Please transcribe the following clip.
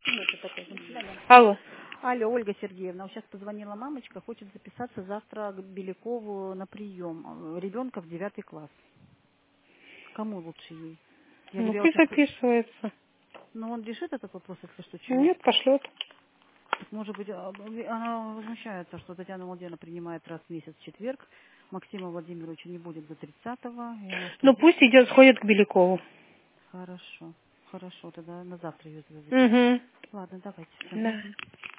Алло. Алло, Ольга Сергеевна, сейчас позвонила мамочка, хочет записаться завтра к Белякову на прием. Ребенка в 9 класс. Кому лучше ей? Я Ну, говорю, пусть записывается. но он решит этот вопрос, если что, чего? Нет, пошлет. Так, может быть, она возмущается, что Татьяна Владимировна принимает раз в месяц в четверг, Максима Владимировича не будет до 30-го. И она что, Ну, пусть идет, сходит к Белякову. Хорошо, хорошо, тогда на завтра ее завезу. Угу. Ладно, давайте. Всё. Да.